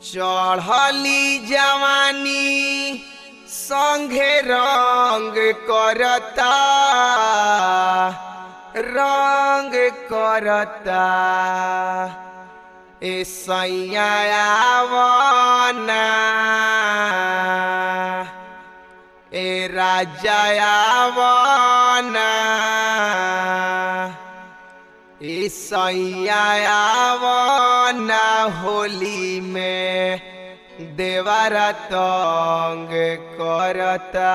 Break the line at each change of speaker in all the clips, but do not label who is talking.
चढ़ली जवानी संगे रंग करता रंग करता ए सैया आवना ए राजा आवना ए सैया आवना होली में देवरा तंग करता।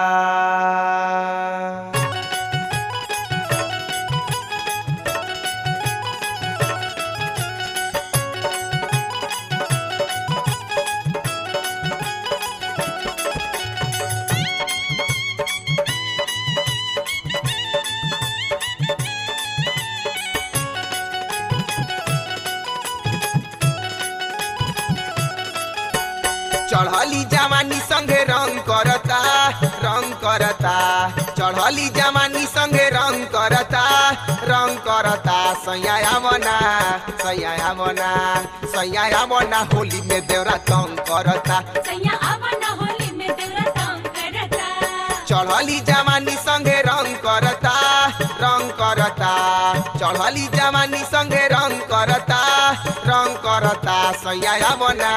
चढ़ली जवानी संगे रंग करता रंग करता चढ़ली जवानी संगे रंग करता सैया बना सैया बना सैया बना होली में देवरा तंग करता
होली में देवरा तंग करता।
चढ़ली जवानी संगे रंग करता चढ़ली जवानी संगे रंग करता सैया बना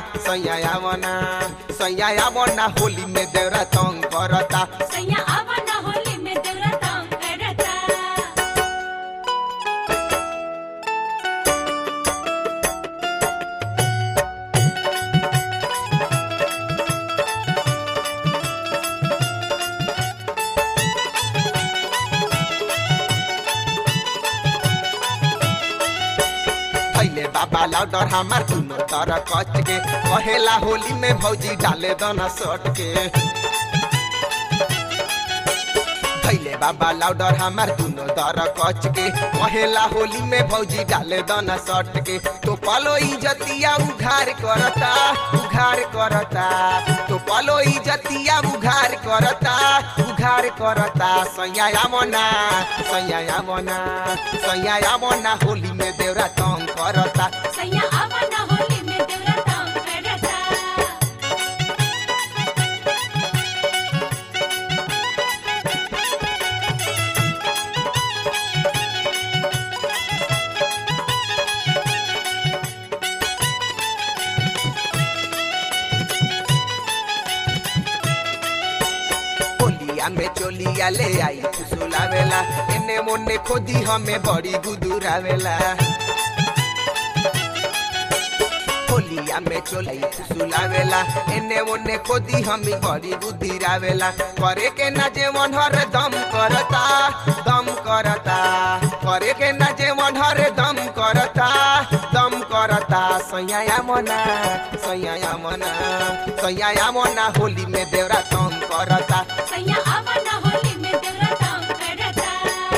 सैया बना होली में देवरा तंग करता।
होली में देवरा तंग करता।
बाबा लाउडर हमार दुनो तरह कच के कहेला होली में भौजी डाले दाना सट के भैले बाबा लाउडर हमार दुनो तरह कच के कहेला होली में भौजी डाले दाना सट के तो पलो इज्जतिया उघार करता तो पलो इज्जतिया उघार करता सैया बना होली में देवरा तंग करता।
होली में देवरा तंग करता।
होलिया में चोलिया ले आई फुसुलावेला एने मोने खोदी हमें बड़ी गुदुरावेला होलिया में चोली फुसुलावेला एने मोने खोदी हमें बड़ी गुदुरावेला करे के ना जे मन हर दम करता करे के ना जे मन हर दम करता सैया मना होली में देवरा तंग करता।
होली में देवरा तंग करता।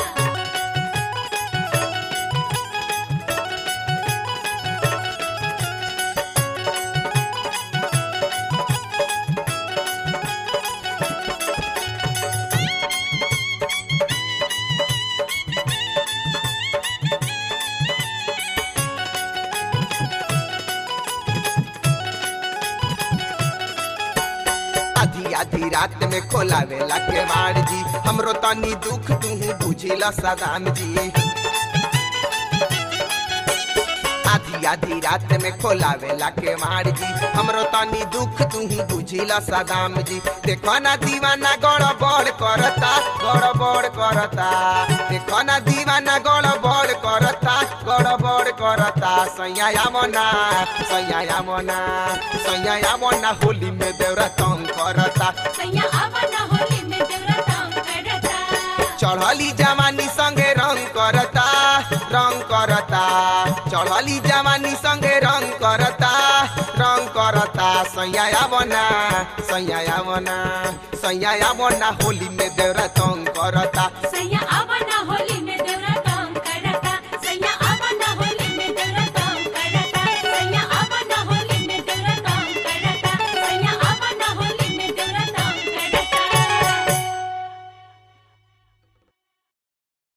आधी रात में खोलावेला के मार जी हमरो तनी दुख तू बुझिला सदाम जी आधी रात में खोलावेला के मार जी हमरो तनी दुख तू बुझिला सदाम जी देखो ना दीवाना गड़बड़ करता देखो ना दीवाना गड़बड़ करता सैया मना होली में देवरा तंग करता।
होली में देवरा तंग करता।
चढ़ली जवानी संगे रंग करता चढ़ली जवानी संगे रंग करता सैया बना होली में देवरा तंग करता।